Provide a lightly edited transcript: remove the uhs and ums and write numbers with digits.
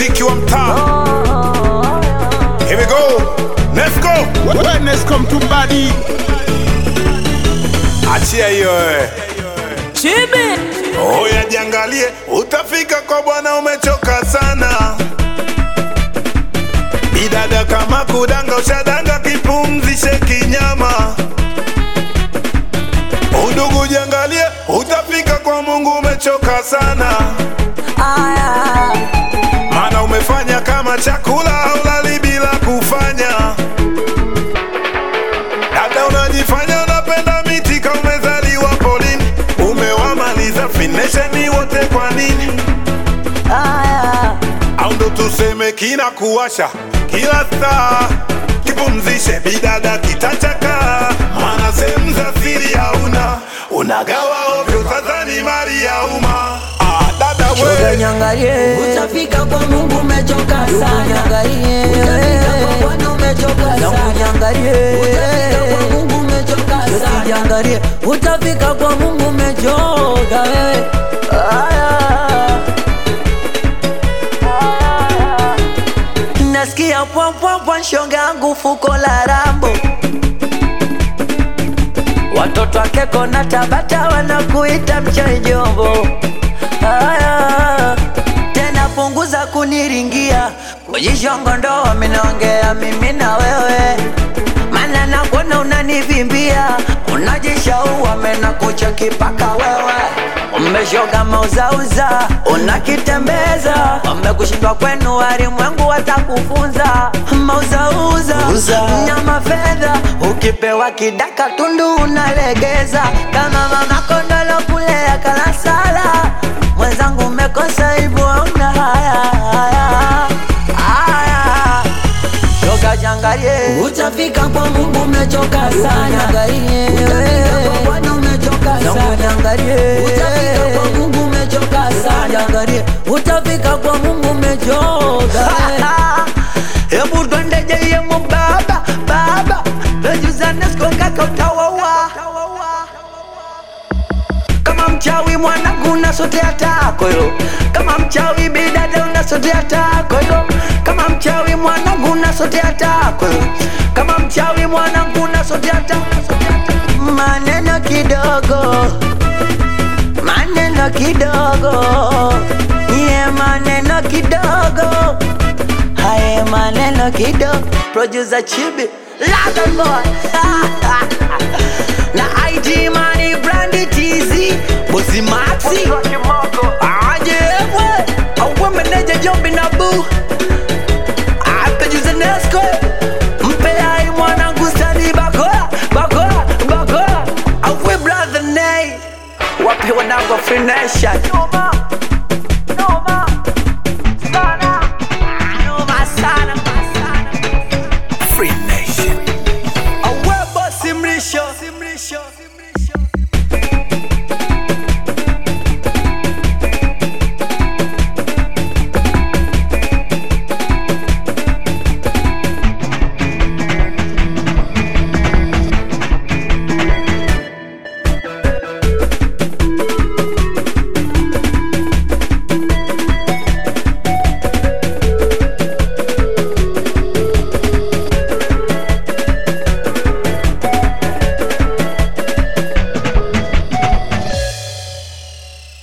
muziki wa mtaa. Here we go. Let's go. Wellness come to body. Achia hiyo Chibi. Oya jiangalie, utafika kwa Bwana umechoka sana. Bidada kama kudanga ushadanga, kipumzishe kinyama. Udugu jiangalie, utafika kwa Mungu umechoka sana. Mana umefanya kama chakula ulali bila kufanya. Dada unajifanya unapenda miti kama umezaliwa polini. Umewamaliza finesheni wote kwa nini? Au ndo tuseme kina kuwasha kila saa. Kipumzishe bidada kitachaka. Mana sehemu za siri hauna, unagawa ovyo sasa ni mali ya umma. Dada we Nyangalie, utafika kwa Mungu umechoka sana. nyangalie, Utafika kwa Bwana umechoka sana. nyangalie, Utafika kwa Mungu umechoka sana. nyangalie, utafika kwa Mungu umechoka wewe. Nasikia pwa pwa pwa shonga yangu fuko la rambo. Watoto wake kona Tabata wanakuita mchai jombo. Tena punguza kuniringia, kujishongo ndo wamenongea mimi na wewe. Mana nakuona unanivimbia, unajishaua mena kucheki paka wewe. Umeshoga mauzauza, unakitembeza, umekushindwa kwenu walimwengu watakufunza. Mauzauza, nyama fedha, ukipewa kidaka tundu unalegeza. Kama mama kondolo kulea kalasala, mwenzangu umekosa hivyo hauna haya. Shoga jangalie, Utafika kwa Mungu umechoka sana. Utafika kwa Bwana umechoka sana. Utafika kwa Mungu umechoka sana. utafika kwa Mungu umechoka. Hebu twende jeyemo baba, baba Lejuzane skongaka utawawa. Kama mchawi mwanangu unasotea tako yo. Kama mchawi bidada unasotea tako yo. Kama mchawi mwanangu unasotea tako yo. Kama mchawi mwanangu unasotea tako. Maneno kidogo, maneno kidogo, yeah, maneno kidogo, haye maneno kidogo. Producer Chibi, London boy. Na IG Money Brandy TZ, Bossy Maxi, aje we, awe meneja Jombi na Boo. Producer Nesco, mpe hai mwanangu Sani Bakola, Bakola, Bakola. Awe brother Nay, wapi wanangu Free Nation.